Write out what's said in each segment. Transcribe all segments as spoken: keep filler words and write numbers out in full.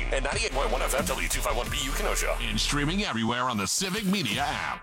and ninety-eight point one F M W two fifty-one B U Kenosha. And streaming everywhere on the Civic Media app.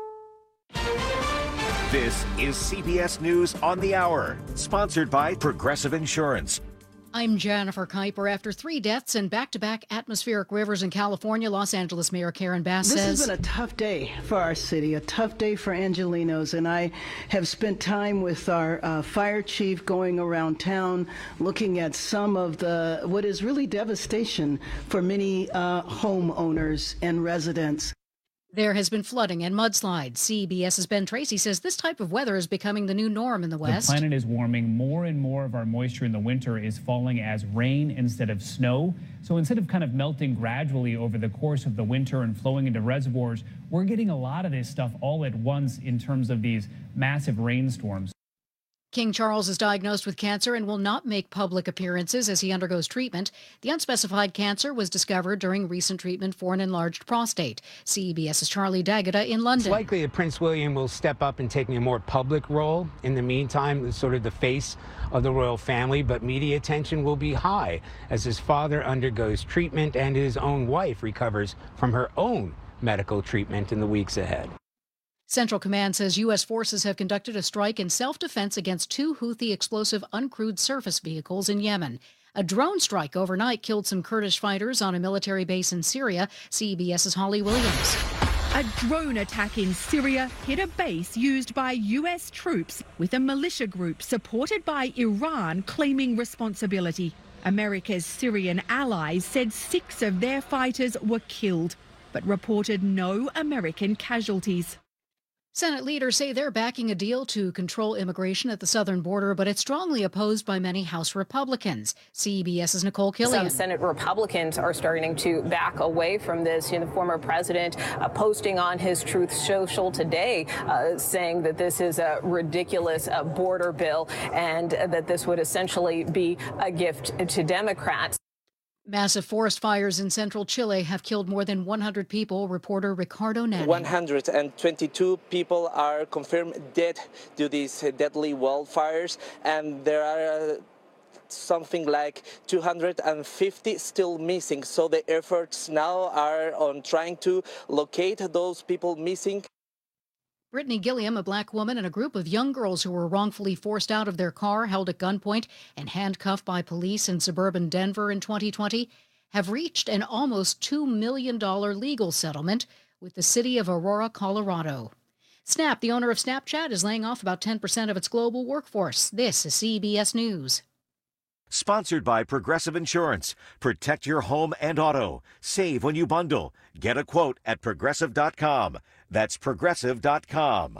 This is C B S News on the Hour, sponsored by Progressive Insurance. I'm Jennifer Kuiper. After three deaths and back-to-back atmospheric rivers in California, Los Angeles Mayor Karen Bass this says... This has been a tough day for our city, a tough day for Angelenos, and I have spent time with our uh, fire chief going around town looking at some of the, what is really devastation for many uh, homeowners and residents. There has been flooding and mudslides. CBS's Ben Tracy says this type of weather is becoming the new norm in the West. The planet is warming. More and more of our moisture in the winter is falling as rain instead of snow. So instead of kind of melting gradually over the course of the winter and flowing into reservoirs, we're getting a lot of this stuff all at once in terms of these massive rainstorms. King Charles is diagnosed with cancer and will not make public appearances as he undergoes treatment. The unspecified cancer was discovered during recent treatment for an enlarged prostate. CBS's Charlie D'Agata in London. It's likely that Prince William will step up and take a more public role. In the meantime, sort of the face of the royal family, but media attention will be high as his father undergoes treatment and his own wife recovers from her own medical treatment in the weeks ahead. Central Command says U S forces have conducted a strike in self-defense against two Houthi explosive uncrewed surface vehicles in Yemen. A drone strike overnight killed some Kurdish fighters on a military base in Syria. CBS's Holly Williams. A drone attack in Syria hit a base used by U S troops, with a militia group supported by Iran claiming responsibility. America's Syrian allies said six of their fighters were killed, but reported no American casualties. Senate leaders say they're backing a deal to control immigration at the southern border, but it's strongly opposed by many House Republicans. CBS's Nicole Killian. Some Senate Republicans are starting to back away from this. You know, the former president uh, posting on his Truth Social today uh, saying that this is a ridiculous uh, border bill and uh, that this would essentially be a gift to Democrats. Massive forest fires in central Chile have killed more than one hundred people. Reporter Ricardo Nani. one hundred twenty-two people are confirmed dead due to these deadly wildfires, and there are uh, something like two hundred fifty still missing. So the efforts now are on trying to locate those people missing. Brittany Gilliam, a black woman, and a group of young girls who were wrongfully forced out of their car, held at gunpoint and handcuffed by police in suburban Denver in twenty twenty, have reached an almost two million dollars legal settlement with the city of Aurora, Colorado. Snap, the owner of Snapchat, is laying off about ten percent of its global workforce. This is C B S News. Sponsored by Progressive Insurance. Protect your home and auto. Save when you bundle. Get a quote at progressive dot com. That's progressive dot com.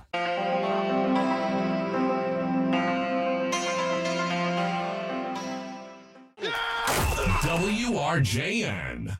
W R J N.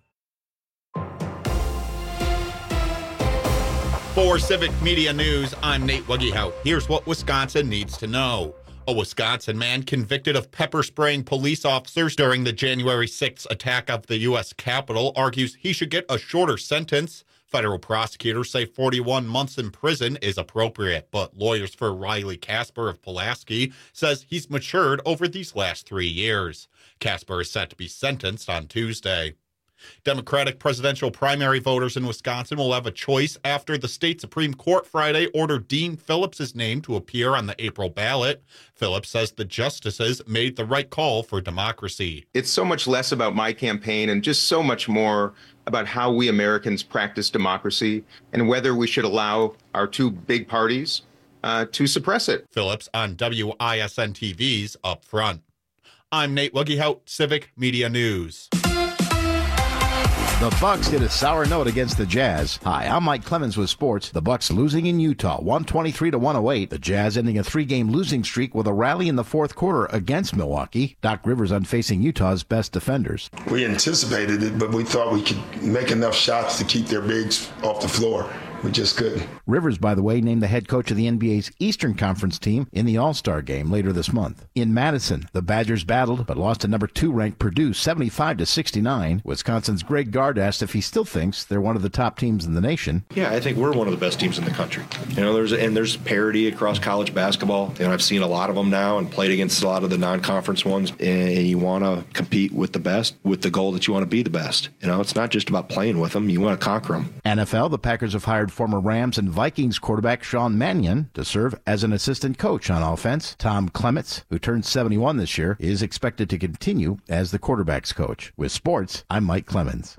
For Civic Media News, I'm Nate Wuggehout. Here's what Wisconsin needs to know. A Wisconsin man convicted of pepper spraying police officers during the January sixth attack of the U S Capitol argues he should get a shorter sentence. Federal prosecutors say forty-one months in prison is appropriate, but lawyers for Riley Casper of Pulaski says he's matured over these last three years. Casper is set to be sentenced on Tuesday. Democratic presidential primary voters in Wisconsin will have a choice after the state Supreme Court Friday ordered Dean Phillips' name to appear on the April ballot. Phillips says the justices made the right call for democracy. It's so much less about my campaign and just so much more about how we Americans practice democracy and whether we should allow our two big parties uh, to suppress it. Phillips on W I S N T V's Up Front. I'm Nate Wuggehout, Civic Media News. The Bucks hit a sour note against the Jazz. Hi, I'm Mike Clemens with sports. The Bucks losing in Utah, one twenty-three to one oh eight. The Jazz ending a three-game losing streak with a rally in the fourth quarter against Milwaukee. Doc Rivers unfacing Utah's best defenders. We anticipated it, but we thought we could make enough shots to keep their bigs off the floor. We just couldn't. Rivers, by the way, named the head coach of the N B A's Eastern Conference team in the All-Star game later this month. In Madison, the Badgers battled but lost to number two ranked Purdue seventy-five to sixty-nine. Wisconsin's Greg Gard asked if he still thinks they're one of the top teams in the nation. Yeah, I think we're one of the best teams in the country. You know, there's and there's parity across college basketball. You know, I've seen a lot of them now and played against a lot of the non-conference ones. And you want to compete with the best with the goal that you want to be the best. You know, it's not just about playing with them. You want to conquer them. N F L, the Packers have hired former Rams and Vikings quarterback Sean Mannion to serve as an assistant coach on offense. Tom Clements, who turned seventy-one this year, is expected to continue as the quarterback's coach. With sports, I'm Mike Clemens.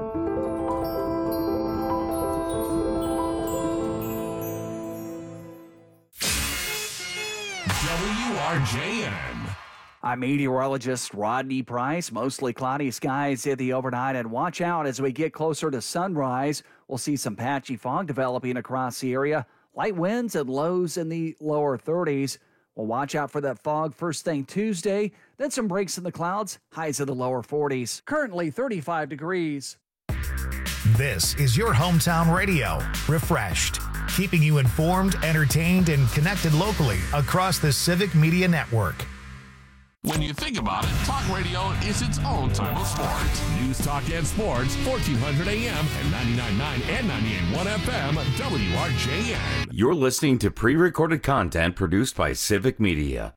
W R J N. I'm meteorologist Rodney Price. Mostly cloudy skies in the overnight, and watch out as we get closer to sunrise. We'll see some patchy fog developing across the area. Light winds and lows in the lower thirties. We'll watch out for that fog first thing Tuesday. Then some breaks in the clouds, highs in the lower forties. Currently thirty-five degrees. This is your hometown radio, Refreshed, keeping you informed, entertained, and connected locally across the Civic Media Network. When you think about it, talk radio is its own type of sport. News, talk, and sports, fourteen hundred A M and ninety-nine point nine and ninety-eight point one F M, W R J N. You're listening to pre-recorded content produced by Civic Media.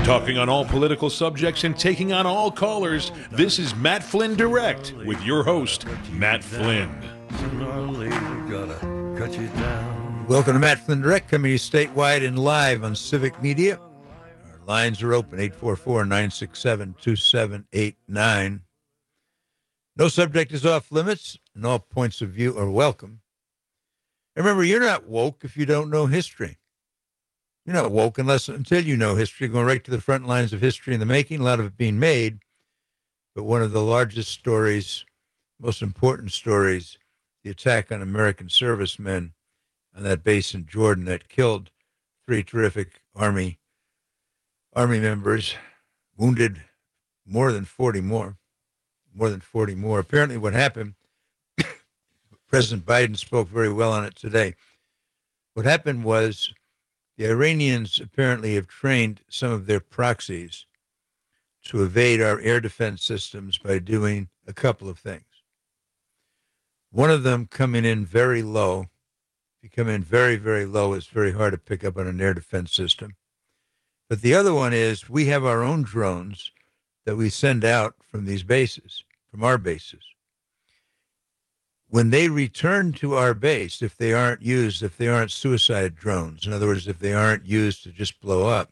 Talking on all political subjects and taking on all callers, this is Matt Flynn Direct with your host, Matt Flynn. Welcome to Matt Flynn Direct, coming to you statewide and live on Civic Media. Our lines are open, eight four four, nine six seven, two seven eight nine. No subject is off limits, and all points of view are welcome. Remember, you're not woke if you don't know history. You're not woke unless until you know history, going right to the front lines of history in the making, a lot of it being made. But one of the largest stories, most important stories, the attack on American servicemen on that base in Jordan that killed three terrific Army Army members, wounded more than forty more, more than forty more. Apparently what happened, President Biden spoke very well on it today. What happened was the Iranians apparently have trained some of their proxies to evade our air defense systems by doing a couple of things. One of them coming in very low. If you come in very, very low, it's very hard to pick up on an air defense system. But the other one is we have our own drones that we send out from these bases, from our bases. When they return to our base, if they aren't used, if they aren't suicide drones, in other words, if they aren't used to just blow up,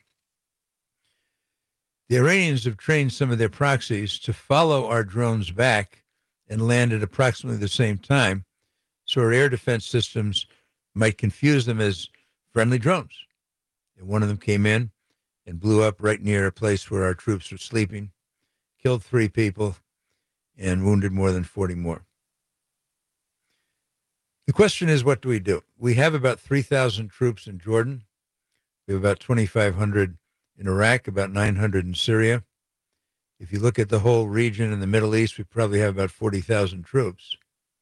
the Iranians have trained some of their proxies to follow our drones back and land at approximately the same time, so our air defense systems might confuse them as friendly drones. And one of them came in and blew up right near a place where our troops were sleeping, killed three people, and wounded more than forty more. The question is, what do we do? We have about three thousand troops in Jordan. We have about twenty-five hundred in Iraq, about nine hundred in Syria. If you look at the whole region in the Middle East, we probably have about forty thousand troops.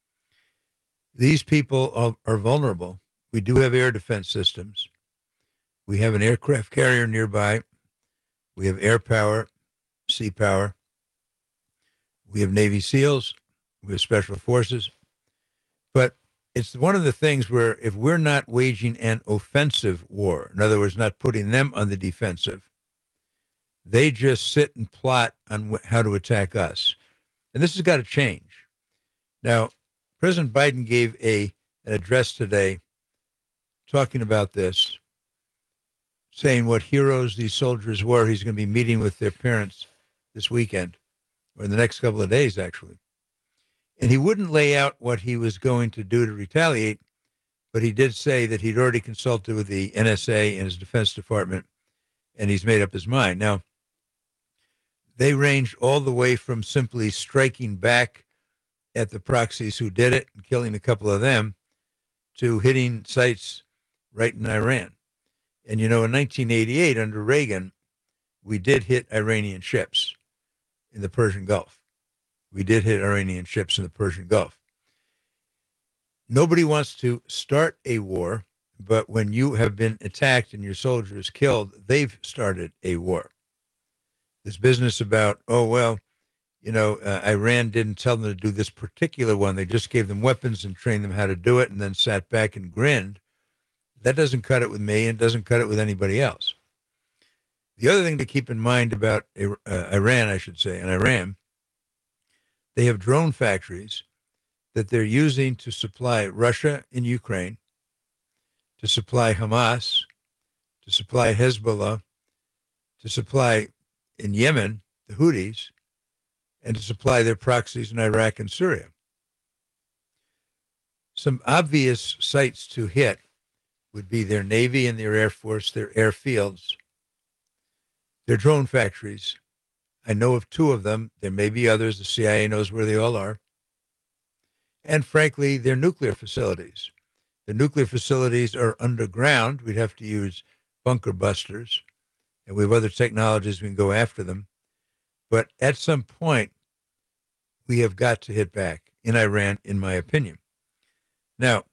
These people are, are vulnerable. We do have air defense systems. We have an aircraft carrier nearby. We have air power, sea power. We have Navy SEALs. We have special forces. But it's one of the things where if we're not waging an offensive war, in other words, not putting them on the defensive, they just sit and plot on wh- how to attack us. And this has got to change. Now, President Biden gave a an address today talking about this, saying what heroes these soldiers were. He's going to be meeting with their parents this weekend, or in the next couple of days, actually. And he wouldn't lay out what he was going to do to retaliate, but he did say that he'd already consulted with the N S A and his Defense Department, and he's made up his mind. Now, they range all the way from simply striking back at the proxies who did it and killing a couple of them to hitting sites right in Iran. And, you know, in nineteen eighty-eight, under Reagan, we did hit Iranian ships in the Persian Gulf. We did hit Iranian ships in the Persian Gulf. Nobody wants to start a war, but when you have been attacked and your soldiers killed, they've started a war. This business about, oh, well, you know, uh, Iran didn't tell them to do this particular one. They just gave them weapons and trained them how to do it and then sat back and grinned. That doesn't cut it with me and doesn't cut it with anybody else. The other thing to keep in mind about uh, Iran, I should say, and Iran, they have drone factories that they're using to supply Russia in Ukraine, to supply Hamas, to supply Hezbollah, to supply in Yemen, the Houthis, and to supply their proxies in Iraq and Syria. Some obvious sites to hit would be their Navy and their Air Force, their airfields, their drone factories. I know of two of them. There may be others. The C I A knows where they all are. And frankly, their nuclear facilities. The nuclear facilities are underground. We'd have to use bunker busters. And we have other technologies we can go after them. But at some point, we have got to hit back in Iran, in my opinion. Now,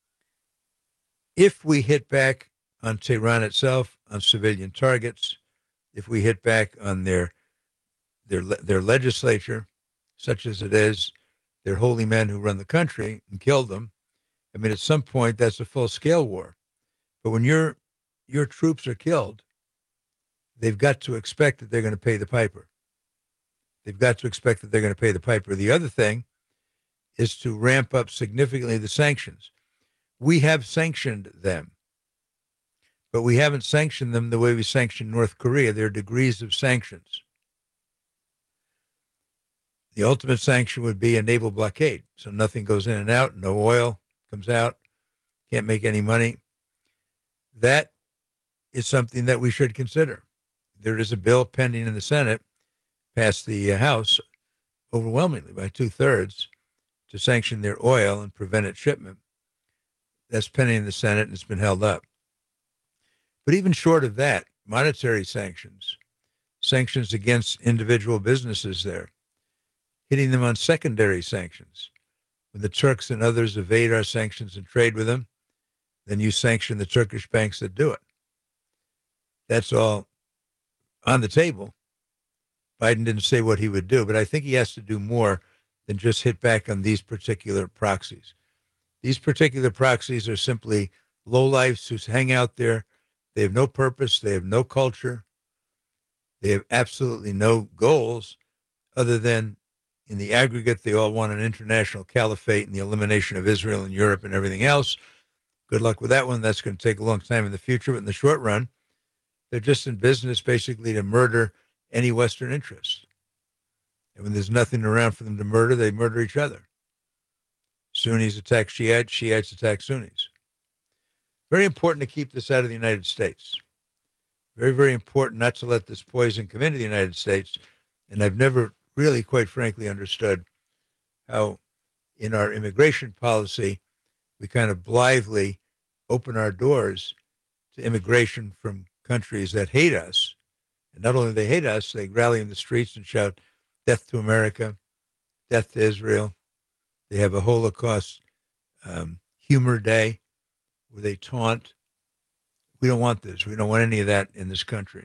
if we hit back on Tehran itself, on civilian targets, if we hit back on their their their legislature, such as it is, their holy men who run the country, and kill them, I mean, at some point, that's a full-scale war. But when your your troops are killed, they've got to expect that they're going to pay the piper. They've got to expect that they're going to pay the piper. The other thing is to ramp up significantly the sanctions. We have sanctioned them, but we haven't sanctioned them the way we sanctioned North Korea. There are degrees of sanctions. The ultimate sanction would be a naval blockade. So nothing goes in and out, no oil comes out, can't make any money. That is something that we should consider. There is a bill pending in the Senate, passed the House overwhelmingly by two-thirds, to sanction their oil and prevent its shipment. That's pending in the Senate, and it's been held up. But even short of that, monetary sanctions, sanctions against individual businesses there, hitting them on secondary sanctions. When the Turks and others evade our sanctions and trade with them, then you sanction the Turkish banks that do it. That's all on the table. Biden didn't say what he would do, but I think he has to do more than just hit back on these particular proxies. These particular proxies are simply lowlifes who hang out there. They have no purpose. They have no culture. They have absolutely no goals other than, in the aggregate, they all want an international caliphate and the elimination of Israel and Europe and everything else. Good luck with that one. That's going to take a long time in the future. But in the short run, they're just in business basically to murder any Western interest. And when there's nothing around for them to murder, they murder each other. Sunnis attack Shiites, Shiites attack Sunnis. Very important to keep this out of the United States. Very, very important not to let this poison come into the United States. And I've never really, quite frankly, understood how in our immigration policy, we kind of blithely open our doors to immigration from countries that hate us. And not only do they hate us, they rally in the streets and shout, death to America, death to Israel. They have a Holocaust um, humor day where they taunt. We don't want this. We don't want any of that in this country.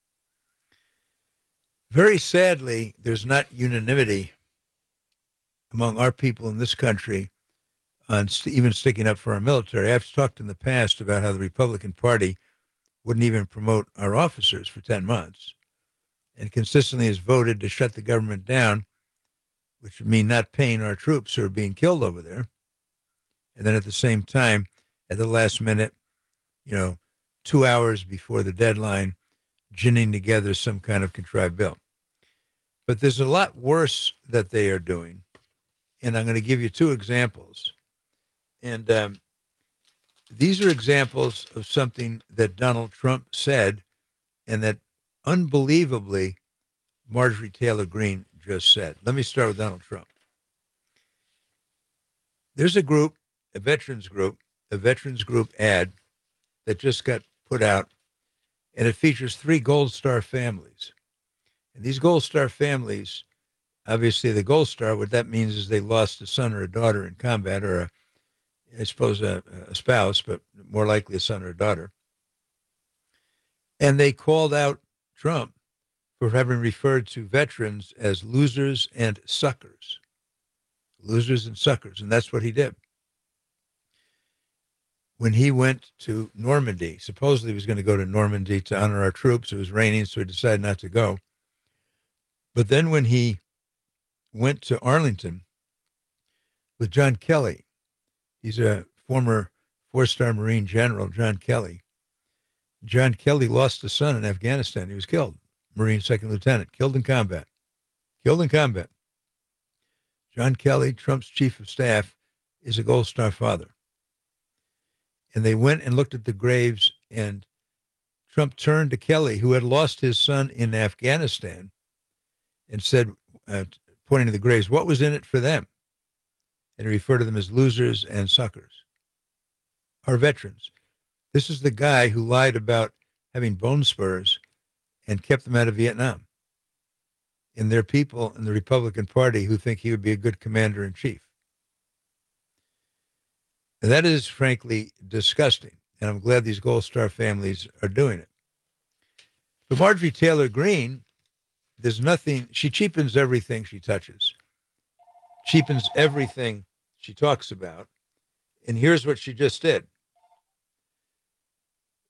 Very sadly, there's not unanimity among our people in this country on st- even sticking up for our military. I've talked in the past about how the Republican Party wouldn't even promote our officers for ten months and consistently has voted to shut the government down, which would mean not paying our troops who are being killed over there. And then at the same time, at the last minute, you know, two hours before the deadline, ginning together some kind of contrived bill. But there's a lot worse that they are doing. And I'm going to give you two examples. And um, these are examples of something that Donald Trump said and that unbelievably Marjorie Taylor Greene just said. Let me start with Donald Trump. There's a group, a veterans group, a veterans group ad that just got put out, and it features three Gold Star families. And these Gold Star families, obviously the Gold Star, what that means is they lost a son or a daughter in combat, or a, I suppose a, a spouse, but more likely a son or a daughter. And they called out Trump for having referred to veterans as losers and suckers. Losers and suckers, and that's what he did. When he went to Normandy, supposedly he was going to go to Normandy to honor our troops. It was raining, so he decided not to go. But then when he went to Arlington with John Kelly, he's a former four-star Marine general, John Kelly. John Kelly lost a son in Afghanistan. He was killed. Marine second lieutenant, killed in combat. Killed in combat. John Kelly, Trump's chief of staff, is a Gold Star father. And they went and looked at the graves, and Trump turned to Kelly, who had lost his son in Afghanistan, and said, uh, pointing to the graves, what was in it for them? And he referred to them as losers and suckers. Our veterans. This is the guy who lied about having bone spurs and kept them out of Vietnam. And there are people in the Republican Party who think he would be a good commander-in-chief. And that is, frankly, disgusting. And I'm glad these Gold Star families are doing it. But Marjorie Taylor Greene, there's nothing, she cheapens everything she touches. Cheapens everything she talks about. And here's what she just did.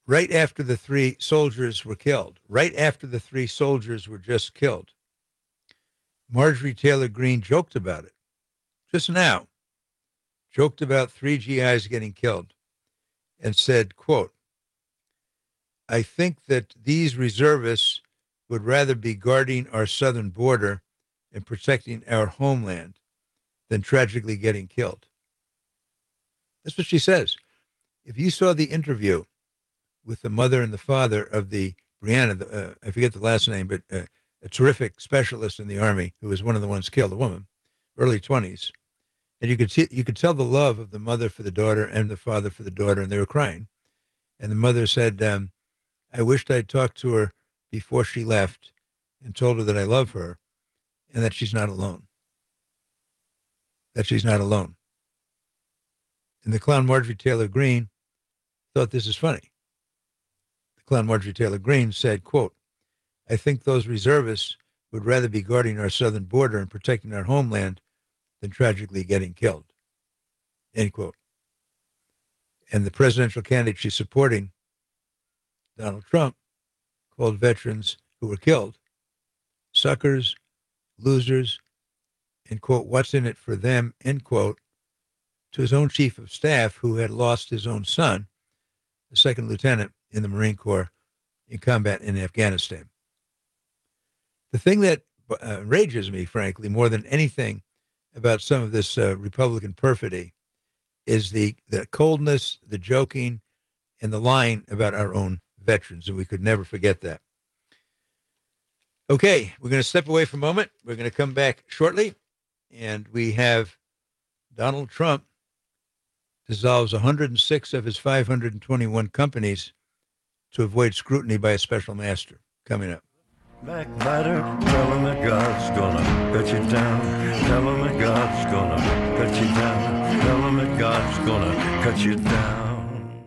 right after the three soldiers were killed, right after the three soldiers were just killed, Marjorie Taylor Greene joked about it just now, joked about three G Is getting killed and said, quote, I think that these reservists would rather be guarding our southern border and protecting our homeland than tragically getting killed. That's what she says. If you saw the interview with the mother and the father of the Brianna, the, uh, I forget the last name, but uh, a terrific specialist in the Army who was one of the ones killed, a woman, early twenties, and you could see, you could tell the love of the mother for the daughter and the father for the daughter, and they were crying. And the mother said, um, I wished I'd talked to her before she left and told her that I love her and that she's not alone. That she's not alone. And the clown Marjorie Taylor Greene thought this is funny. The clown Marjorie Taylor Greene said, quote, I think those reservists would rather be guarding our southern border and protecting our homeland than tragically getting killed. End quote. And the presidential candidate she's supporting, Donald Trump, called veterans who were killed suckers, losers, and, quote, what's in it for them, end quote, to his own chief of staff who had lost his own son, a second lieutenant in the Marine Corps, in combat in Afghanistan. The thing that uh, enrages me, frankly, more than anything about some of this uh, Republican perfidy is the, the coldness, the joking, and the lying about our own veterans, and we could never forget that. Okay, we're going to step away for a moment. We're going to come back shortly, and we have Donald Trump dissolves one hundred six of his five hundred twenty-one companies to avoid scrutiny by a special master. Coming up. Backbiter, tell him that God's gonna cut you down. Tell him that God's gonna cut you down. Tell him that God's gonna cut you down.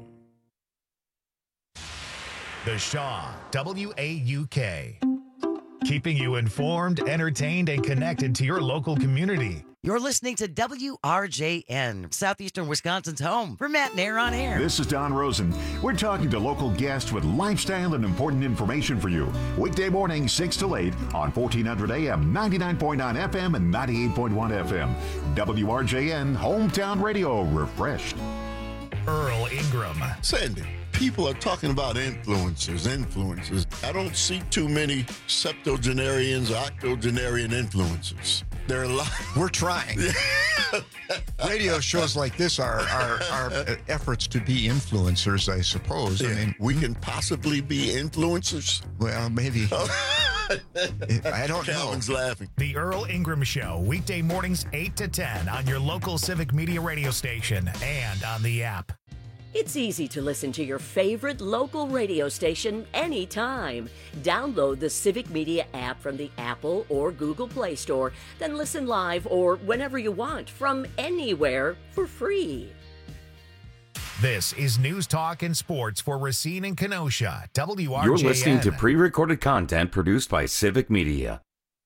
The Shaw, W A U K. Keeping you informed, entertained, and connected to your local community. You're listening to W R J N, Southeastern Wisconsin's home for Matt Nair on Air. This is Don Rosen. We're talking to local guests with lifestyle and important information for you. Weekday morning, six to eight on fourteen hundred A M, ninety-nine point nine F M, and ninety-eight point one F M. W R J N, Hometown Radio, refreshed. Earl Ingram. Sandy, people are talking about influencers, influencers. I don't see too many septuagenarians or octogenarian influencers. There are a lot. We're trying. Radio shows like this are, are, are efforts to be influencers, I suppose. Yeah. I mean, we can possibly be influencers. Well, maybe. I don't Calvin's know. laughing. The Earl Ingram Show, weekday mornings eight to ten on your local Civic Media radio station and on the app. It's easy to listen to your favorite local radio station anytime. Download the Civic Media app from the Apple or Google Play Store, then listen live or whenever you want from anywhere for free. This is News Talk and Sports for Racine and Kenosha, W R J N. You're listening to pre-recorded content produced by Civic Media.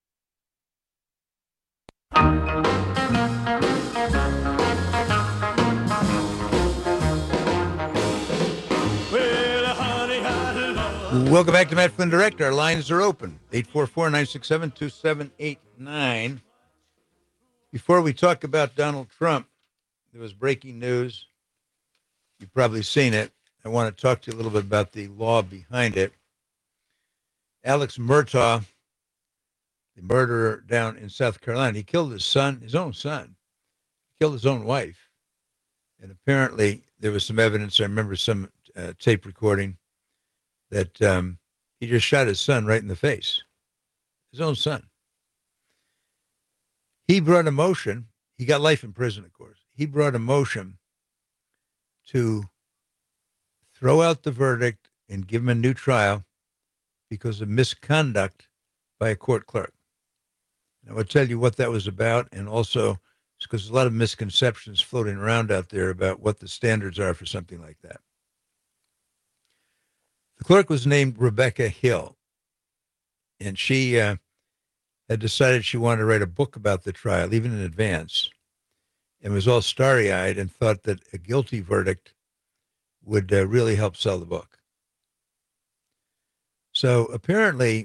Welcome back to Matt Flynn Direct. Our lines are open, eight four four, nine six seven, two seven eight nine. Before we talk about Donald Trump, there was breaking news. You've probably seen it. I want to talk to you a little bit about the law behind it. Alex Murtaugh, the murderer down in South Carolina, he killed his son, his own son. He killed his own wife. And apparently there was some evidence, I remember some uh, tape recording, that um, he just shot his son right in the face, his own son. He brought a motion. He got life in prison, of course. He brought a motion to throw out the verdict and give him a new trial because of misconduct by a court clerk. And I will tell you what that was about, and also it's because there's a lot of misconceptions floating around out there about what the standards are for something like that. The clerk was named Rebecca Hill, and she uh, had decided she wanted to write a book about the trial, even in advance, and was all starry-eyed and thought that a guilty verdict would uh, really help sell the book. So apparently,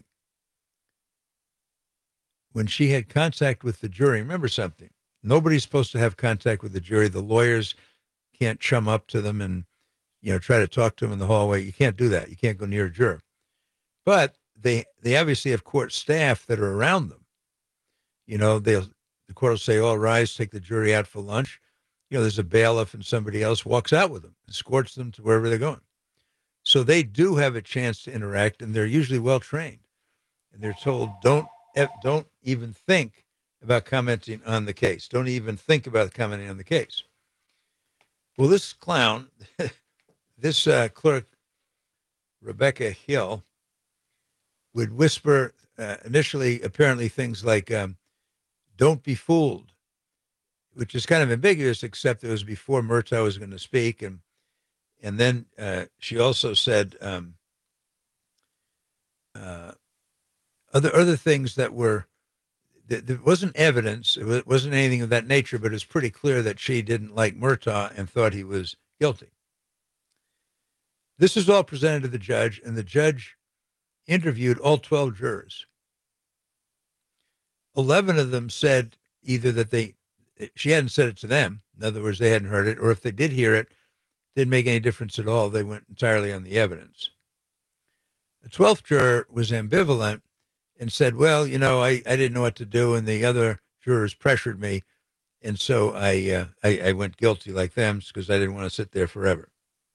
when she had contact with the jury, remember something, nobody's supposed to have contact with the jury. The lawyers can't chum up to them and, you know, try to talk to them in the hallway. You can't do that. You can't go near a juror. But they they obviously have court staff that are around them. You know, they'll the court will say, "All rise, take the jury out for lunch." You know, there's a bailiff and somebody else walks out with them, escorts them to wherever they're going. So they do have a chance to interact, and they're usually well trained. And they're told, don't don't even think about commenting on the case. Don't even think about commenting on the case. Well, this clown, this uh, clerk, Rebecca Hill, would whisper uh, initially, apparently, things like, um, don't be fooled, which is kind of ambiguous, except it was before Murtaugh was going to speak. And and then uh, she also said um, uh, other other things that were, there wasn't evidence, it wasn't anything of that nature, but it's pretty clear that she didn't like Murtaugh and thought he was guilty. This is all presented to the judge, and the judge interviewed all twelve jurors. eleven of them said either that they, she hadn't said it to them, in other words, they hadn't heard it, or if they did hear it, didn't make any difference at all. They went entirely on the evidence. The twelfth juror was ambivalent and said, well, you know, I, I didn't know what to do, and the other jurors pressured me, and so I uh, I, I went guilty like them because I didn't want to sit there forever.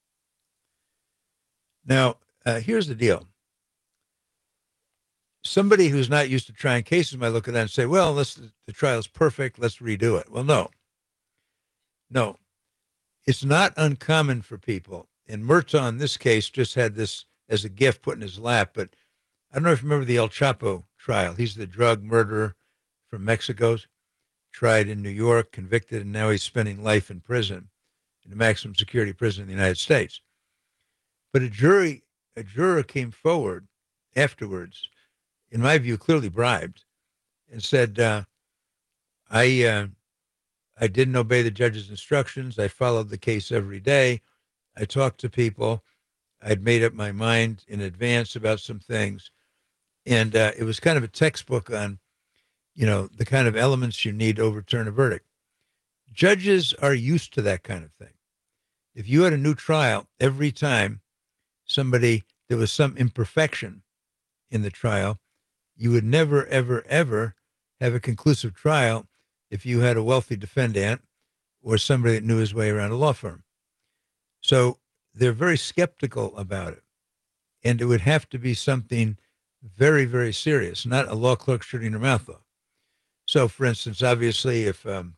Now, uh, here's the deal. Somebody who's not used to trying cases might look at that and say, well, unless the trial is perfect, let's redo it. Well, no. No. It's not uncommon for people. And Murtaugh, in this case, just had this as a gift put in his lap. But I don't know if you remember the El Chapo trial. He's the drug murderer from Mexico, tried in New York, convicted, and now he's spending life in prison, in a maximum security prison in the United States. But a jury, a juror came forward afterwards, in my view, clearly bribed, and said, uh, I uh, I didn't obey the judge's instructions. I followed the case every day. I talked to people. I'd made up my mind in advance about some things. And uh, it was kind of a textbook on, you know, the kind of elements you need to overturn a verdict. Judges are used to that kind of thing. If you had a new trial, every time somebody, there was some imperfection in the trial, you would never, ever, ever have a conclusive trial if you had a wealthy defendant or somebody that knew his way around a law firm. So they're very skeptical about it. And it would have to be something very, very serious, not a law clerk shooting her mouth off. So, for instance, obviously, if um,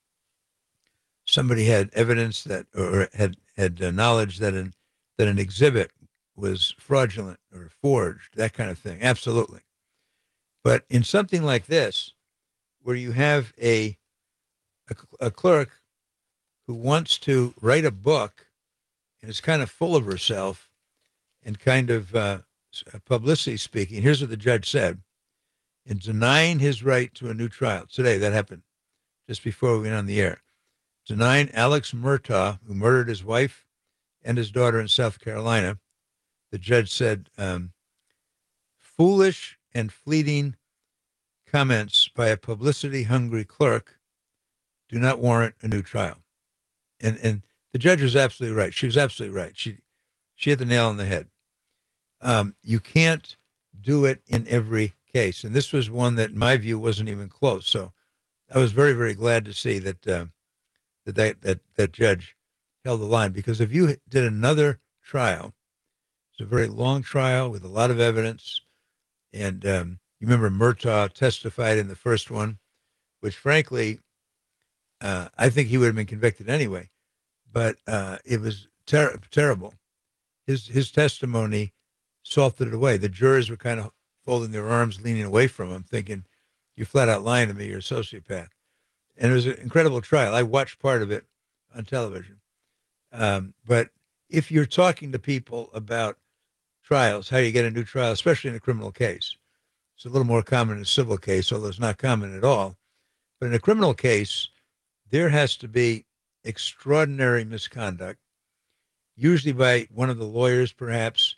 somebody had evidence that, or had had uh, knowledge that an that an exhibit was fraudulent or forged, that kind of thing, absolutely. But in something like this, where you have a, a, a clerk who wants to write a book and is kind of full of herself and kind of uh, publicity speaking, here's what the judge said. In denying his right to a new trial, today, that happened just before we went on the air, denying Alex Murtaugh, who murdered his wife and his daughter in South Carolina, the judge said, um, foolish and fleeting comments by a publicity-hungry clerk do not warrant a new trial. And and the judge was absolutely right. She was absolutely right. She she hit the nail on the head. Um, you can't do it in every case. And this was one that, in my view, wasn't even close. So I was very, very glad to see that uh, that, that that that judge held the line. Because if you did another trial, it's a very long trial with a lot of evidence, and um, you remember Murtaugh testified in the first one, which frankly, uh, I think he would have been convicted anyway. But uh, it was ter- terrible. His his testimony salted it away. The jurors were kind of folding their arms, leaning away from him, thinking, you're flat out lying to me, you're a sociopath. And it was an incredible trial. I watched part of it on television. Um, but if you're talking to people about trials, how you get a new trial, especially in a criminal case, it's a little more common in a civil case, although it's not common at all. But in a criminal case, there has to be extraordinary misconduct, usually by one of the lawyers, perhaps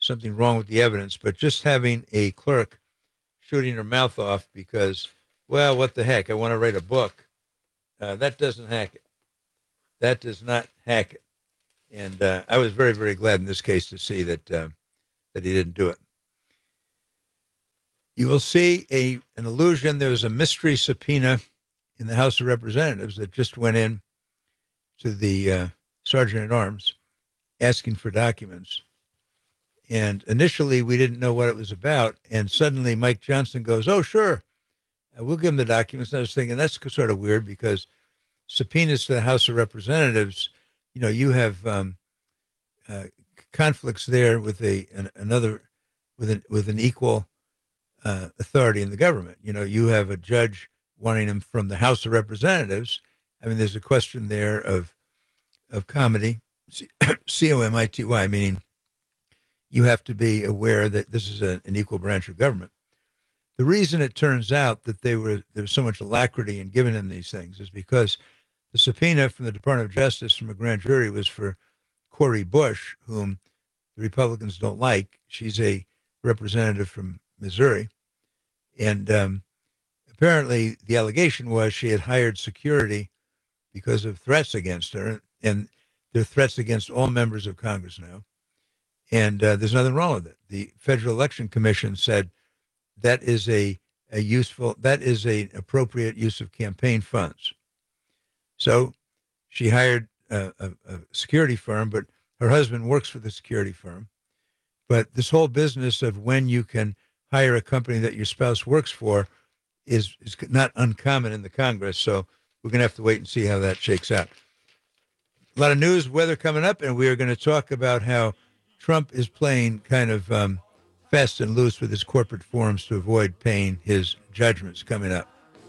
something wrong with the evidence, but just having a clerk shooting her mouth off because, well, what the heck, I want to write a book, uh, that doesn't hack it. That does not hack it. And uh, I was very, very glad in this case to see that uh, that he didn't do it. You will see a an allusion. There was a mystery subpoena in the House of Representatives that just went in to the uh, Sergeant at Arms asking for documents. And initially, we didn't know what it was about. And suddenly, Mike Johnson goes, oh, sure, uh, we'll give him the documents. And I was thinking, that's sort of weird because subpoenas to the House of Representatives, you know, you have um, uh, conflicts there with a an, another, with an, with an equal uh, authority in the government. You know, you have a judge wanting him from the House of Representatives. I mean, there's a question there of of comity, C O M I T Y, meaning you have to be aware that this is a, an equal branch of government. The reason it turns out that they were there's so much alacrity in giving them these things is because the subpoena from the Department of Justice from a grand jury was for Cori Bush, whom the Republicans don't like. She's a representative from Missouri. And um, apparently the allegation was she had hired security because of threats against her. And there are threats against all members of Congress now. And uh, there's nothing wrong with it. The Federal Election Commission said that is a, a useful, that is an appropriate use of campaign funds. So she hired a, a, a security firm, but her husband works for the security firm. But this whole business of when you can hire a company that your spouse works for is, is not uncommon in the Congress. So we're going to have to wait and see how that shakes out. A lot of news, weather coming up, and we are going to talk about how Trump is playing kind of um, fast and loose with his corporate forums to avoid paying his judgments coming up.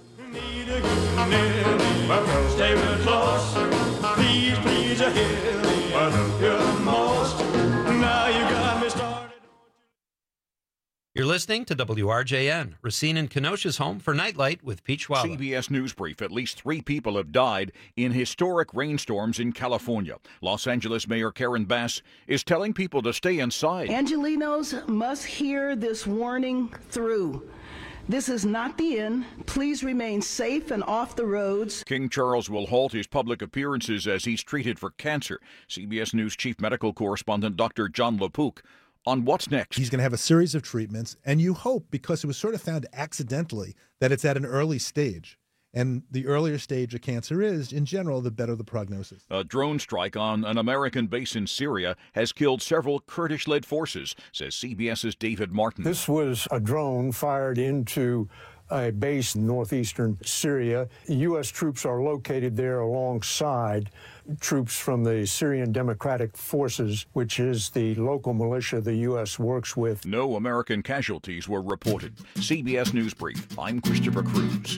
Stay real close. Please, please, you hear me. You're the most. Now you got me started. You're listening to W R J N, Racine and Kenosha's home for Nightlight with Pete Schwab. C B S News Brief. At least three people have died in historic rainstorms in California. Los Angeles Mayor Karen Bass is telling people to stay inside. Angelenos must hear this warning through. This is not the end. Please remain safe and off the roads. King Charles will halt his public appearances as he's treated for cancer. C B S News Chief Medical Correspondent Doctor John LaPook on what's next. He's going to have a series of treatments, and you hope, because it was sort of found accidentally, that it's at an early stage. And the earlier stage of cancer is, in general, the better the prognosis. A drone strike on an American base in Syria has killed several Kurdish-led forces, says CBS's David Martin. This was a drone fired into a base in northeastern Syria. U S troops are located there alongside troops from the Syrian Democratic Forces, which is the local militia the U S works with. No American casualties were reported. C B S News Brief. I'm Christopher Cruz.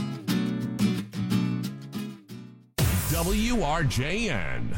W R J N.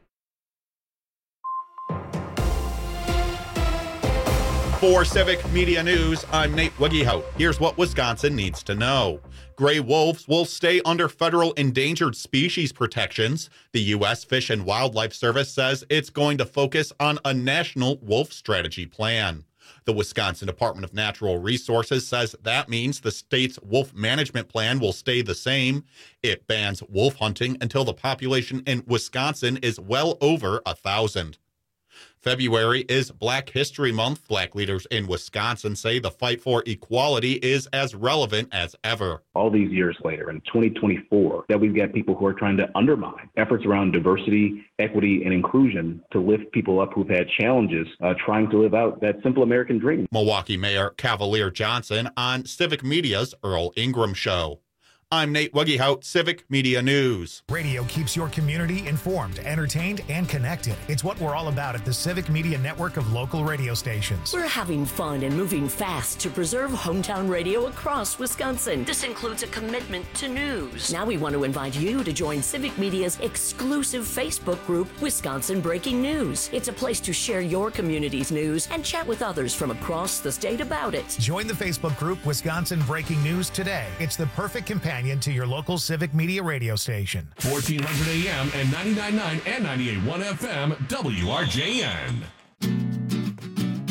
For Civic Media News, I'm Nate Wiggyhout. Here's what Wisconsin needs to know. Gray wolves will stay under federal endangered species protections. The U S Fish and Wildlife Service says it's going to focus on a national wolf strategy plan. The Wisconsin Department of Natural Resources says that means the state's wolf management plan will stay the same. It bans wolf hunting until the population in Wisconsin is well over a thousand. February is Black History Month. Black leaders in Wisconsin say the fight for equality is as relevant as ever. All these years later, in twenty twenty-four, that we've got people who are trying to undermine efforts around diversity, equity, and inclusion to lift people up who've had challenges uh, trying to live out that simple American dream. Milwaukee Mayor Cavalier Johnson on Civic Media's Earl Ingram Show. I'm Nate Wiggyhout, Civic Media News. Radio keeps your community informed, entertained, and connected. It's what we're all about at the Civic Media network of local radio stations. We're having fun and moving fast to preserve hometown radio across Wisconsin. This includes a commitment to news. Now we want to invite you to join Civic Media's exclusive Facebook group, Wisconsin Breaking News. It's a place to share your community's news and chat with others from across the state about it. Join the Facebook group Wisconsin Breaking News today. It's the perfect companion to your local Civic Media radio station. fourteen hundred A M and ninety-nine point nine and ninety-eight point one F M, W R J N.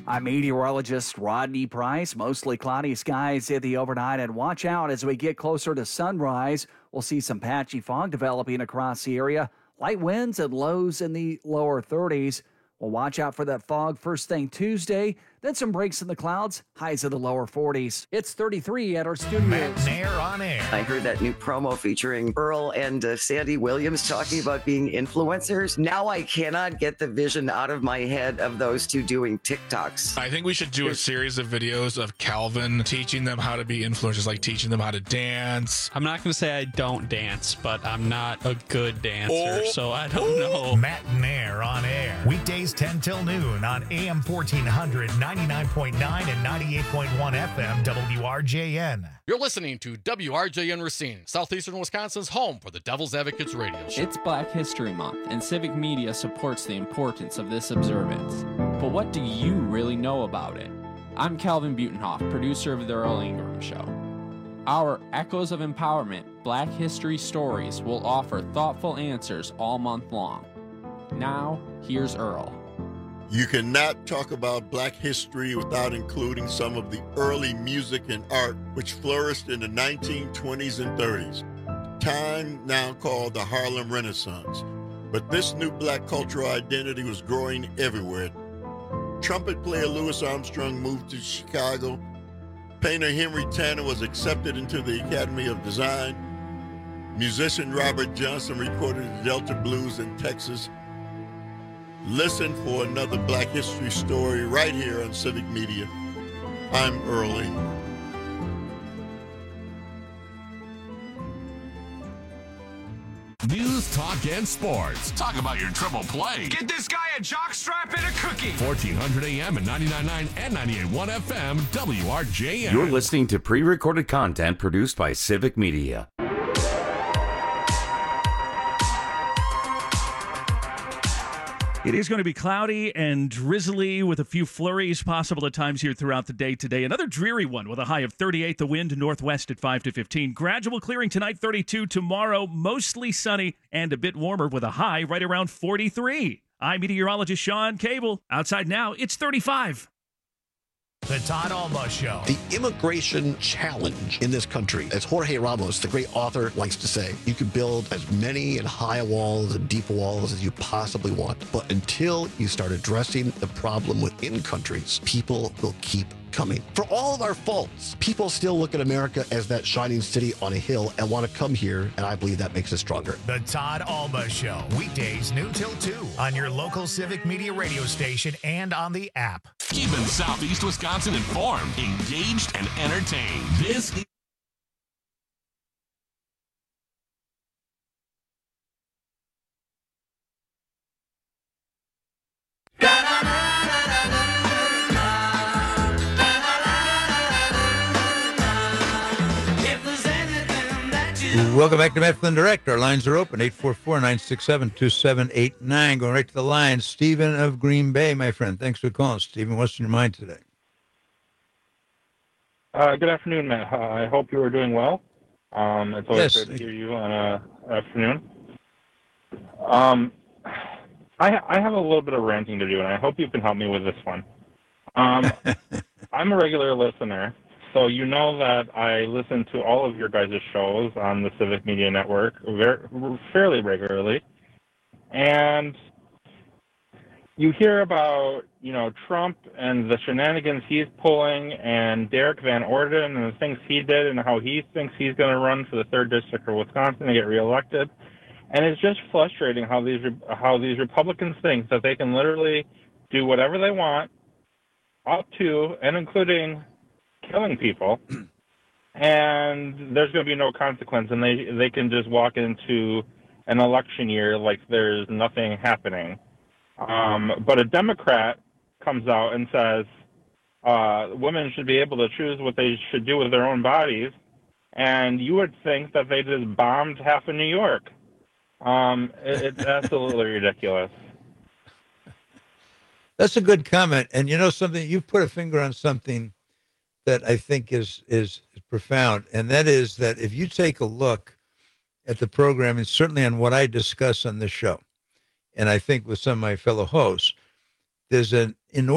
I'm meteorologist Rodney Price. Mostly cloudy skies in the overnight, and watch out as we get closer to sunrise. We'll see some patchy fog developing across the area. Light winds and lows in the lower thirties. We'll watch out for that fog first thing Tuesday. Then some breaks in the clouds, highs in the lower forties. It's thirty-three at our studios. Matt Nair on air. I heard that new promo featuring Earl and uh, Sandy Williams talking about being influencers. Now I cannot get the vision out of my head of those two doing TikToks. I think we should do a series of videos of Calvin teaching them how to be influencers, like teaching them how to dance. I'm not going to say I don't dance, but I'm not a good dancer, Oh. so I don't know. Matt Nair on air. Weekdays ten till noon on A M fourteen hundred, ninety-nine point nine and ninety-eight point one F M W R J N. You're listening to W R J N Racine, Southeastern Wisconsin's home for the Devil's Advocates radio show. It's Black History Month, and Civic Media supports the importance of this observance. But what do you really know about it? I'm Calvin Butenhoff, producer of The Earl Ingram Show. Our Echoes of Empowerment Black History Stories will offer thoughtful answers all month long. Now, here's Earl. You cannot talk about black history without including some of the early music and art which flourished in the nineteen twenties and thirties, time now called the Harlem Renaissance. But this new black cultural identity was growing everywhere. Trumpet player Louis Armstrong moved to Chicago. Painter Henry Tanner was accepted into the Academy of Design. Musician Robert Johnson recorded the Delta Blues in Texas. Listen for another Black History story right here on Civic Media. I'm Earl Ingram. News, talk, and sports. Talk about your triple play. Get this guy a jockstrap and a cookie. fourteen hundred A M and ninety-nine point nine and ninety-eight point one F M, W R J N. You're listening to pre-recorded content produced by Civic Media. It is going to be cloudy and drizzly with a few flurries possible at times here throughout the day today. Another dreary one with a high of thirty-eight. The wind northwest at five to fifteen. Gradual clearing tonight, thirty-two. Tomorrow, mostly sunny and a bit warmer with a high right around forty-three. I'm meteorologist Sean Cable. Outside now, it's thirty-five. The Todd Alma Show. The immigration challenge in this country, as Jorge Ramos, the great author, likes to say, you can build as many and high walls and deep walls as you possibly want. But until you start addressing the problem within countries, people will keep coming. For all of our faults, people still look at America as that shining city on a hill and want to come here, and I believe that makes us stronger. The Todd Alma Show. Weekdays noon till two on your local Civic Media radio station and on the app. Keeping Southeast Wisconsin informed, engaged, and entertained. This is Welcome back to Matt Flynn Direct. Our lines are open, eight four four, nine six seven, two seven eight nine. Going right to the line, Stephen of Green Bay, my friend. Thanks for calling, Stephen. What's in your mind today? Uh, good afternoon, Matt. Uh, I hope you are doing well. Um, it's always Yes. great to hear you on a afternoon. Um, I, I have a little bit of ranting to do, and I hope you can help me with this one. Um, I'm a regular listener, so you know that I listen to all of your guys' shows on the Civic Media Network very, fairly regularly. And you hear about, you know, Trump and the shenanigans he's pulling and Derek Van Orden and the things he did and how he thinks he's going to run for the third district of Wisconsin to get reelected. And it's just frustrating how these how these Republicans think that they can literally do whatever they want, up to and including killing people, and there's going to be no consequence, and they they can just walk into an election year like there's nothing happening. Um, but a Democrat comes out and says uh, women should be able to choose what they should do with their own bodies, and you would think that they just bombed half of New York. Um, it, it's absolutely ridiculous. That's a good comment. And you know something, you've put a finger on something that I think is, is is profound, and that is that if you take a look at the program, and certainly on what I discuss on this show, and I think with some of my fellow hosts, there's an inordinate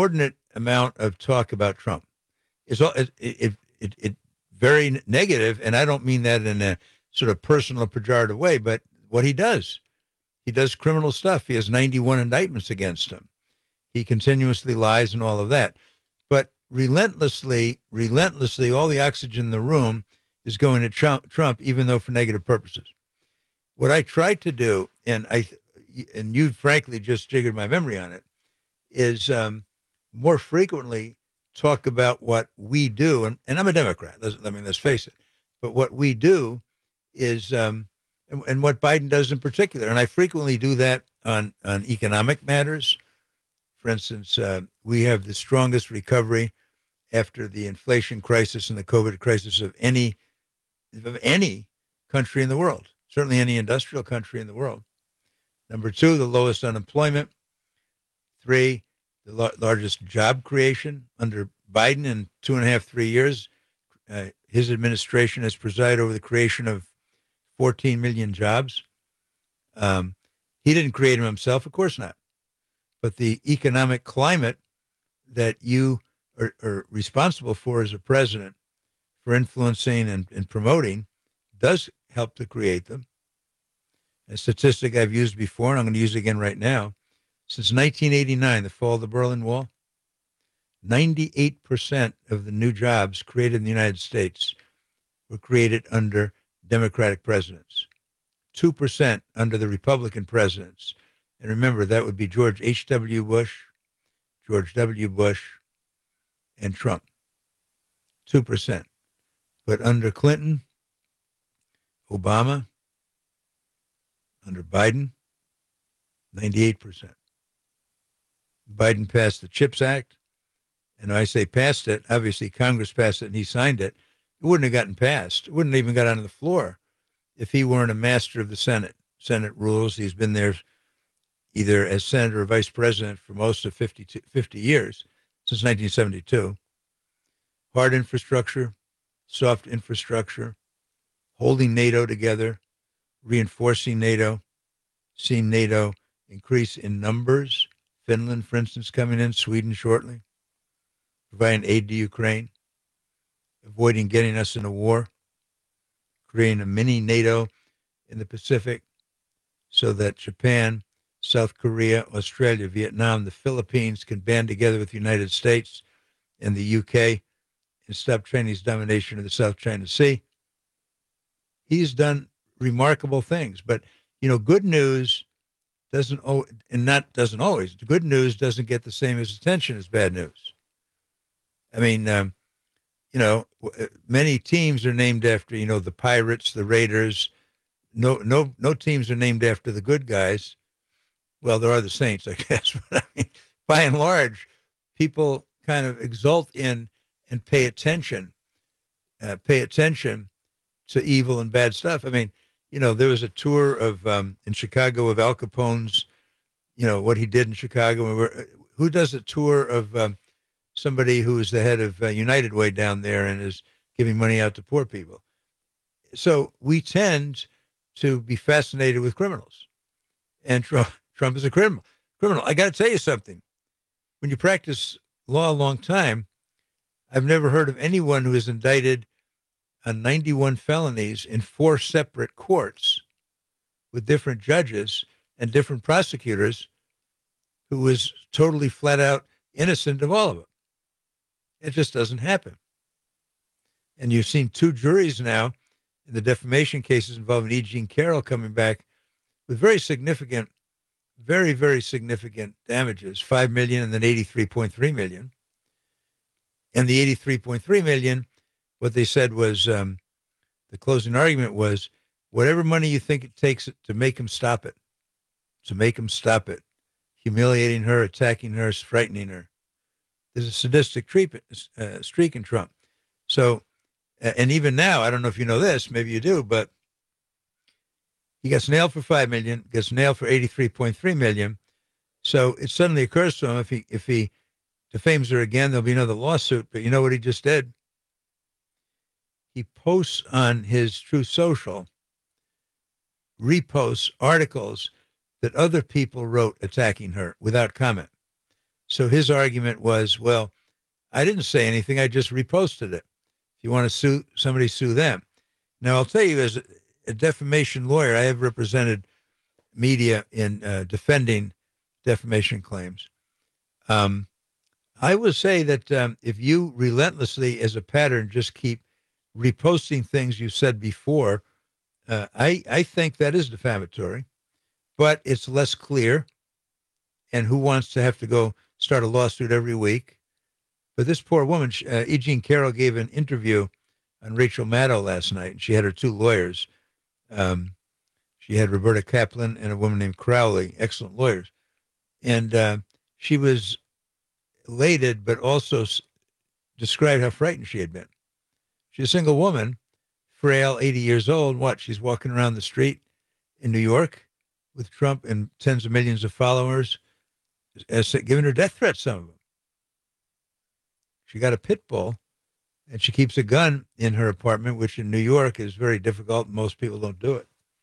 amount of talk about Trump. It's all it it, it it very negative, and I don't mean that in a sort of personal, pejorative way, but what he does, he does criminal stuff. He has ninety-one indictments against him. He continuously lies and all of that, but relentlessly, relentlessly, all the oxygen in the room is going to Trump, Trump, even though for negative purposes. What I tried to do, and I, and you frankly just jiggered my memory on it, is um, more frequently talk about what we do, and, and I'm a Democrat. Let's, I mean, let's face it. But what we do is, um, and, and what Biden does in particular, and I frequently do that on on economic matters. For instance, uh, we have the strongest recovery after the inflation crisis and the COVID crisis of any of any country in the world, certainly any industrial country in the world. Number two, the lowest unemployment. Three, the la- largest job creation under Biden in two and a half, three years. Uh, his administration has presided over the creation of fourteen million jobs. Um, he didn't create them himself, of course not. But the economic climate that you are, are responsible for as a president, for influencing and, and promoting, does help to create them. A statistic I've used before, and I'm going to use it again right now. Since nineteen eighty-nine, the fall of the Berlin Wall, ninety-eight percent of the new jobs created in the United States were created under Democratic presidents, two percent under the Republican presidents. And remember, that would be George H W. Bush, George W. Bush, and Trump, two percent. But under Clinton, Obama, under Biden, ninety-eight percent. Biden passed the CHIPS Act. And I say passed it, obviously Congress passed it and he signed it. It wouldn't have gotten passed. It wouldn't have even got onto the floor if he weren't a master of the Senate. Senate rules. He's been there either as senator or vice president for most of fifty, fifty years, since nineteen seventy-two. Hard infrastructure, soft infrastructure, holding NATO together, reinforcing NATO, seeing NATO increase in numbers. Finland, for instance, coming in, Sweden shortly, providing aid to Ukraine, avoiding getting us in a war, creating a mini NATO in the Pacific so that Japan, South Korea, Australia, Vietnam, the Philippines can band together with the United States and the U K and stop Chinese domination of the South China Sea. He's done remarkable things, but, you know, good news doesn't, and not doesn't always, good news doesn't get the same as attention as bad news. I mean, um, you know, many teams are named after, you know, the Pirates, the Raiders. No, no, no teams are named after the good guys. Well, there are the Saints, I guess. But I mean, by and large, people kind of exult in and pay attention, uh, pay attention to evil and bad stuff. I mean, you know, there was a tour of um, in Chicago of Al Capone's, you know, what he did in Chicago. Who does a tour of um, somebody who is the head of uh, United Way down there and is giving money out to poor people? So we tend to be fascinated with criminals, and Trump, Trump is a criminal. Criminal. I got to tell you something. When you practice law a long time, I've never heard of anyone who is indicted on ninety-one felonies in four separate courts with different judges and different prosecutors who is totally flat out innocent of all of them. It just doesn't happen. And you've seen two juries now in the defamation cases involving E. Jean Carroll coming back with very significant, very, very significant damages, five million dollars and then eighty-three point three million dollars. And the eighty-three point three million dollars, what they said was, um, the closing argument was, whatever money you think it takes to make him stop it, to make him stop it, humiliating her, attacking her, frightening her. There's a sadistic treatment, uh, streak in Trump. So, and even now, I don't know if you know this, maybe you do, but he gets nailed for five million dollars, gets nailed for eighty-three point three million dollars. So it suddenly occurs to him, if he if he defames her again, there'll be another lawsuit. But you know what he just did? He posts on his Truth Social, reposts articles that other people wrote attacking her without comment. So his argument was, well, I didn't say anything. I just reposted it. If you want to sue somebody, sue them. Now, I'll tell you, as a defamation lawyer, I have represented media in uh, defending defamation claims. Um, I will say that um, if you relentlessly, as a pattern, just keep reposting things you said before, uh, I, I think that is defamatory, but it's less clear. And who wants to have to go start a lawsuit every week? But this poor woman, uh, E. Jean Carroll, gave an interview on Rachel Maddow last night, and she had her two lawyers. Um, she had Roberta Kaplan and a woman named Crowley, excellent lawyers. And uh, she was elated, but also s- described how frightened she had been. She's a single woman, frail, eighty years old. What? She's walking around the street in New York with Trump and tens of millions of followers, as giving her death threats, some of them. She got a pit bull, and she keeps a gun in her apartment, which in New York is very difficult. Most people don't do it.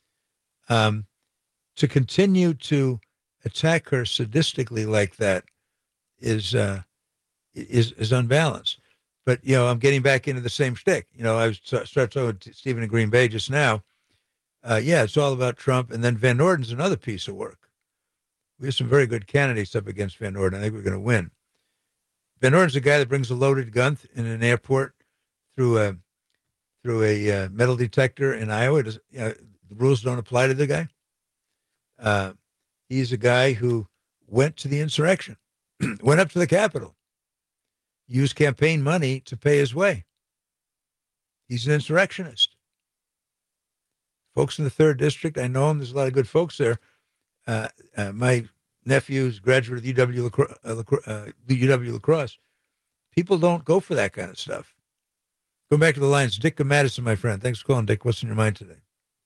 Um, to continue to attack her sadistically like that is uh, is is unbalanced. But, you know, I'm getting back into the same shtick. You know, I was started talking to Stephen in Green Bay just now. Uh, yeah, it's all about Trump. And then Van Orden's another piece of work. We have some very good candidates up against Van Orden. I think we're going to win. Van Orden's the guy that brings a loaded gun in an airport through a through a uh, metal detector in Iowa. Does, you know, the rules don't apply to the guy. Uh, he's a guy who went to the insurrection, went up to the Capitol, used campaign money to pay his way. He's an insurrectionist. Folks in the third district, I know him. There's a lot of good folks there. Uh, uh, my nephew's graduate of U W La Crosse, uh, uh, U W La Crosse. People don't go for that kind of stuff. Going back to the lines, Dick Madison, my friend. Thanks for calling, Dick. What's in your mind today?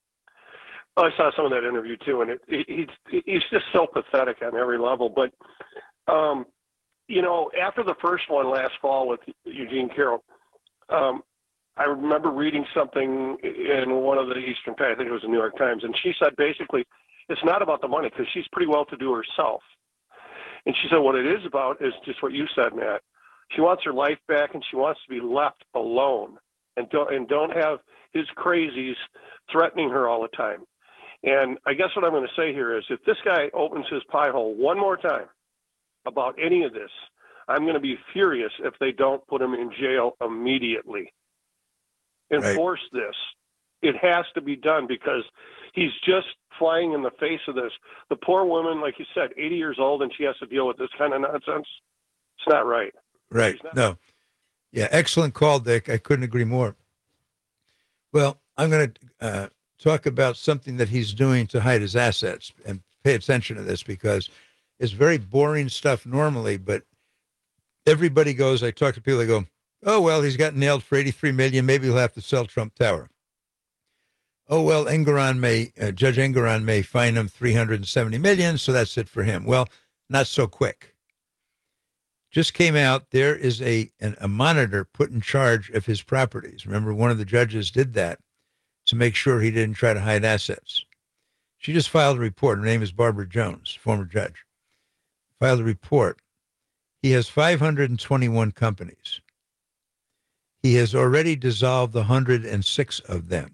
Well, I saw some of that interview too, and it, it, he's he's just so pathetic on every level. But um, you know, after the first one last fall with Eugene Carroll, um, I remember reading something in one of the Eastern Pay, I think it was the New York Times, and she said basically it's not about the money because she's pretty well to do herself. And she said what it is about is just what you said, Matt. She wants her life back, and she wants to be left alone, and don't and don't have his crazies threatening her all the time. And I guess what I'm going to say here is, if this guy opens his pie hole one more time about any of this, I'm going to be furious if they don't put him in jail immediately. Enforce right. this. It has to be done because he's just flying in the face of this. The poor woman, like you said, eighty years old, and she has to deal with this kind of nonsense. It's not right. Right. No. Yeah. Excellent call, Dick. I couldn't agree more. Well, I'm going to uh, talk about something that he's doing to hide his assets, and pay attention to this because it's very boring stuff normally, but everybody goes, I talk to people, they go, oh, well, he's got nailed for eighty-three million dollars. Maybe he'll have to sell Trump Tower. Oh, well, Engoron may, uh, Judge Engoron may fine him three hundred seventy million dollars, so that's it for him. Well, not so quick. Just came out, there is a an, a monitor put in charge of his properties. Remember, one of the judges did that to make sure he didn't try to hide assets. She just filed a report. Her name is Barbara Jones, former judge. Filed a report. He has five hundred twenty-one companies. He has already dissolved one hundred six of them.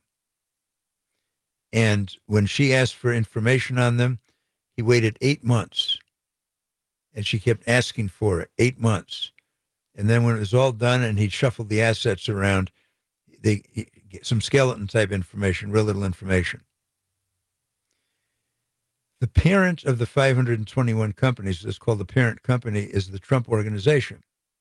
And when she asked for information on them, he waited eight months. And she kept asking for it, eight months. And then when it was all done and he shuffled the assets around, they get some skeleton type information, real little information. The parent of the five hundred twenty-one companies, it's called the parent company, is the Trump Organization.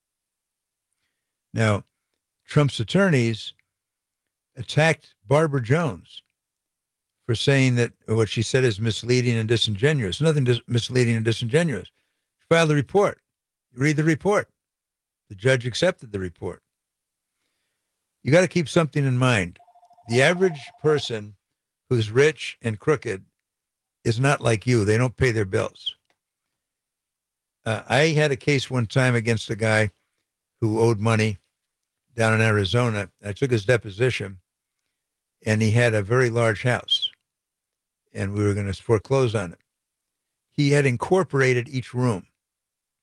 Now, Trump's attorneys attacked Barbara Jones for saying that what she said is misleading and disingenuous. Nothing dis- misleading and disingenuous. She filed the report. You read the report. The judge accepted the report. You got to keep something in mind. The average person who's rich and crooked is not like you. They don't pay their bills. Uh, I had a case one time against a guy who owed money down in Arizona. I took his deposition, and he had a very large house, and we were going to foreclose on it. He had incorporated each room.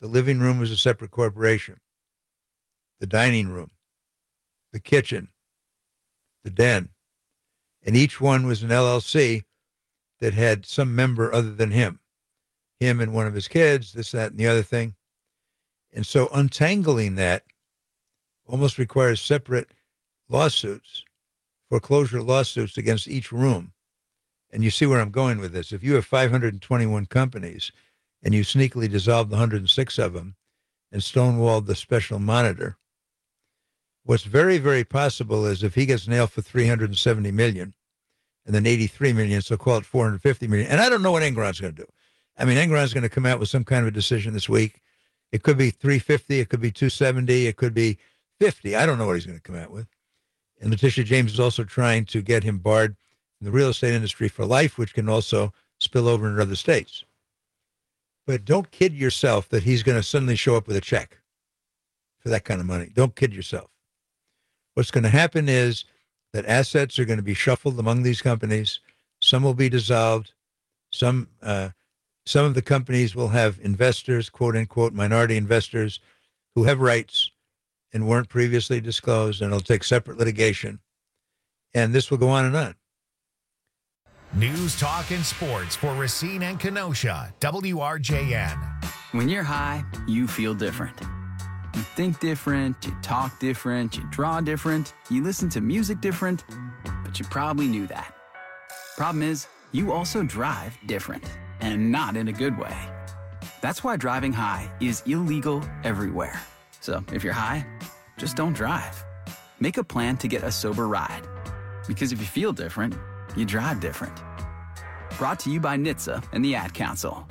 The living room was a separate corporation. The dining room, the kitchen, the den, and each one was an L L C that had some member other than him, him and one of his kids, this, that, and the other thing. And so untangling that almost requires separate lawsuits, foreclosure lawsuits against each room. And you see where I'm going with this. If you have five hundred twenty-one companies and you sneakily dissolved the one hundred six of them and stonewalled the special monitor, what's very, very possible is if he gets nailed for three hundred seventy million and then eighty-three million, so call it four hundred fifty million. And I don't know what Enron's going to do. I mean, Enron's going to come out with some kind of a decision this week. It could be three fifty, it could be two seventy, it could be fifty. I don't know what he's going to come out with. And Letitia James is also trying to get him barred from the real estate industry for life, which can also spill over into other states. But don't kid yourself that he's going to suddenly show up with a check for that kind of money. Don't kid yourself. What's going to happen is that assets are going to be shuffled among these companies. Some will be dissolved. Some uh, some of the companies will have investors, quote unquote, minority investors who have rights and weren't previously disclosed, and it'll take separate litigation. And this will go on and on. News, talk, and sports for Racine and Kenosha, W R J N. When you're high, you feel different. You think different, you talk different, you draw different, you listen to music different, but you probably knew that. Problem is, you also drive different, and not in a good way. That's why driving high is illegal everywhere. So if you're high, just don't drive. Make a plan to get a sober ride. Because if you feel different, you drive different. Brought to you by N H T S A and the Ad Council.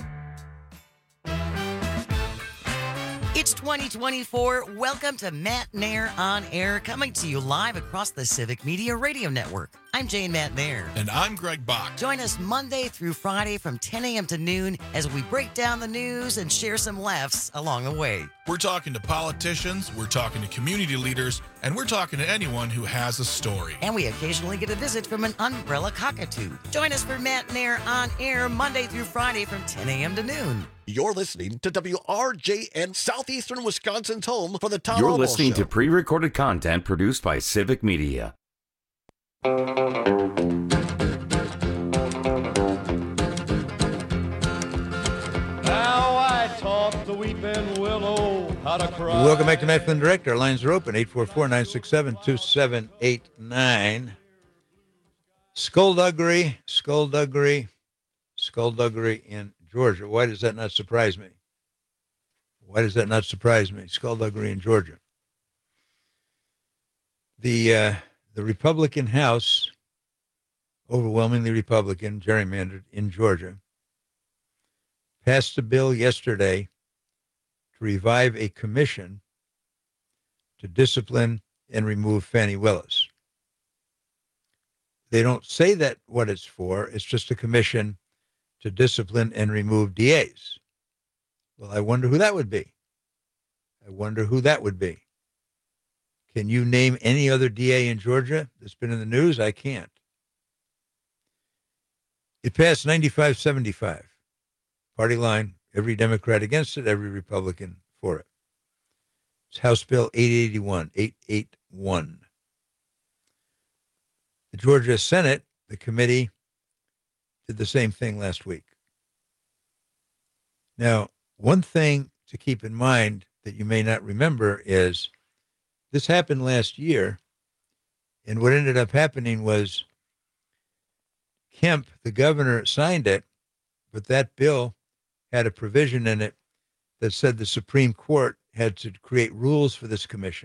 It's twenty twenty-four. Welcome to Matt Nair on Air, coming to you live across the Civic Media Radio Network. I'm Jane Matt Nair. And I'm Greg Bach. Join us Monday through Friday from ten a.m. to noon as we break down the news and share some laughs along the way. We're talking to politicians, we're talking to community leaders, and we're talking to anyone who has a story. And we occasionally get a visit from an umbrella cockatoo. Join us for Matt Nair on Air Monday through Friday from ten a.m. to noon. You're listening to W R J N, Southeastern Wisconsin's home for the Tom You're Alamo listening Show. to pre-recorded content produced by Civic Media. Now I taught the weeping willow how to cry. Welcome back to Matt Flynn Direct. Our lines are open, eight four four, nine six seven, two seven eight nine. Skullduggery, skullduggery, skullduggery in Georgia. Why does that not surprise me? Why does that not surprise me? Skullduggery in Georgia. The uh, the Republican House, overwhelmingly Republican, gerrymandered in Georgia, passed a bill yesterday to revive a commission to discipline and remove Fani Willis. They don't say that what it's for. It's just a commission to discipline and remove D As. Well, I wonder who that would be. I wonder who that would be. Can you name any other D A in Georgia that's been in the news? I can't. It passed ninety-five seventy-five. Party line, every Democrat against it, every Republican for it. It's House Bill eight eighty-one, eight eighty-one. The Georgia Senate, the committee, did the same thing last week. Now, one thing to keep in mind that you may not remember is this happened last year, and what ended up happening was Kemp, the governor, signed it, but that bill had a provision in it that said the Supreme Court had to create rules for this commission.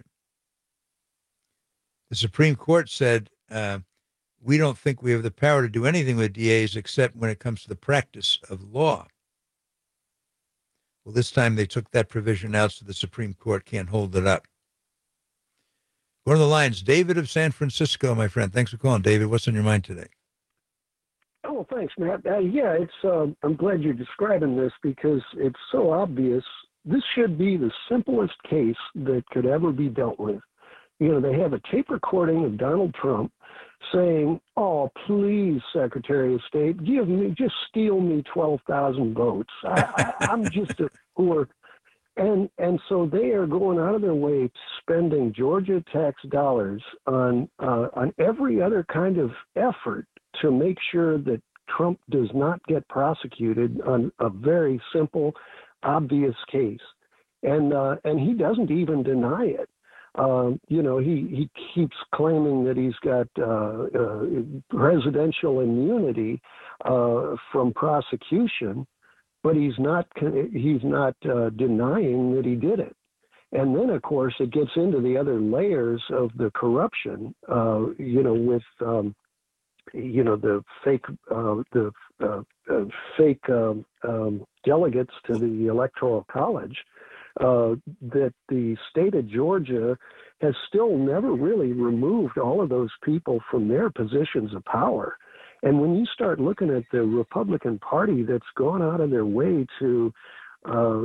The Supreme Court said, uh, we don't think we have the power to do anything with D As except when it comes to the practice of law. Well, this time they took that provision out so the Supreme Court can't hold it up. Go to the lines. David of San Francisco, my friend. Thanks for calling, David. What's on your mind today? Oh, thanks, Matt. Uh, yeah, it's. Uh, I'm glad you're describing this because it's so obvious. This should be the simplest case that could ever be dealt with. You know, they have a tape recording of Donald Trump saying, oh, please, Secretary of State, give me, just steal me twelve thousand votes. I, I, I'm just a poor, And and so they are going out of their way spending Georgia tax dollars on uh, on every other kind of effort to make sure that Trump does not get prosecuted on a very simple, obvious case. And uh, and he doesn't even deny it. Um, you know, he, he keeps claiming that he's got uh, uh, presidential immunity uh, from prosecution, but he's not he's not uh, denying that he did it. And then, of course, it gets into the other layers of the corruption. Uh, you know, with um, you know the fake uh, the uh, uh, fake um, um, delegates to the Electoral College. Uh, that the state of Georgia has still never really removed all of those people from their positions of power. And when you start looking at the Republican Party that's gone out of their way to, uh,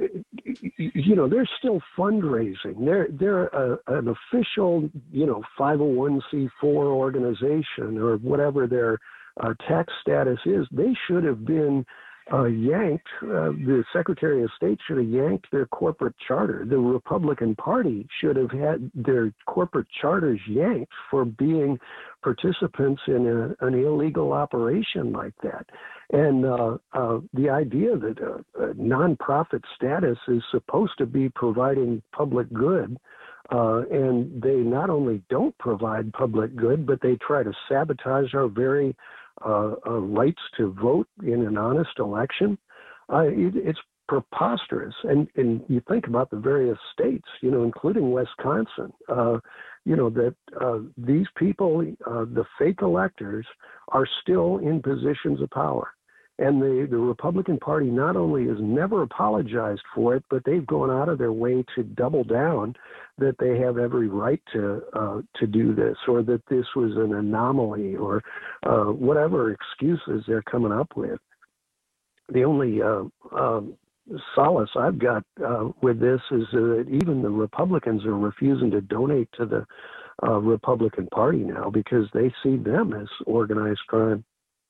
you know, they're still fundraising. They're they're a, an official, you know, five oh one c four organization or whatever their uh, tax status is. They should have been Uh, yanked, uh, the Secretary of State should have yanked their corporate charter. The Republican Party should have had their corporate charters yanked for being participants in a, an illegal operation like that. And uh, uh, the idea that a, a nonprofit status is supposed to be providing public good, uh, and they not only don't provide public good, but they try to sabotage our very Uh, uh, rights to vote in an honest election. Uh, it, it's preposterous. And, and you think about the various states, you know, including Wisconsin, uh, you know, that uh, these people, uh, the fake electors, are still in positions of power. And the, the Republican Party not only has never apologized for it, but they've gone out of their way to double down that they have every right to uh, to do this, or that this was an anomaly, or uh, whatever excuses they're coming up with. The only uh, um, solace I've got uh, with this is that even the Republicans are refusing to donate to the uh, Republican Party now because they see them as organized crime.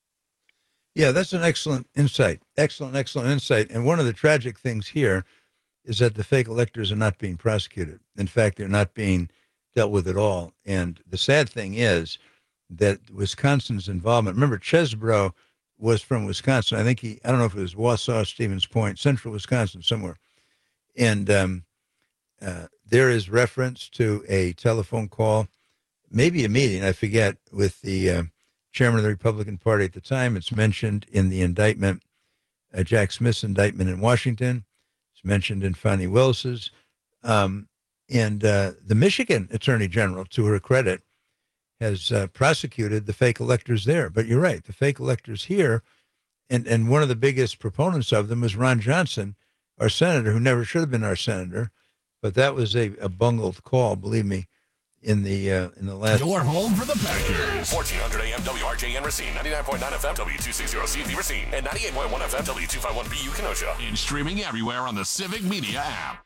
Yeah, that's an excellent insight. Excellent, excellent insight. And one of the tragic things here is that the fake electors are not being prosecuted. In fact, they're not being dealt with at all. And the sad thing is that Wisconsin's involvement, remember, Chesbrough was from Wisconsin. I think he, I don't know if it was Wausau, Stevens Point, central Wisconsin, somewhere. And um, uh, there is reference to a telephone call, maybe a meeting, I forget, with the uh, chairman of the Republican Party at the time. It's mentioned in the indictment, uh, Jack Smith's indictment in Washington. It's mentioned in Fani Willis's. Um, and uh, the Michigan Attorney General, to her credit, has uh, prosecuted the fake electors there. But you're right, the fake electors here, and, and one of the biggest proponents of them was Ron Johnson, our senator, who never should have been our senator. But that was a, a bungled call, believe me, in the uh, in the last... Your home for the Packers. fourteen hundred A M W R J N Racine, ninety-nine point nine F M W two sixty C V Racine, and ninety-eight point one F M W two fifty-one B U Kenosha. And streaming everywhere on the Civic Media app.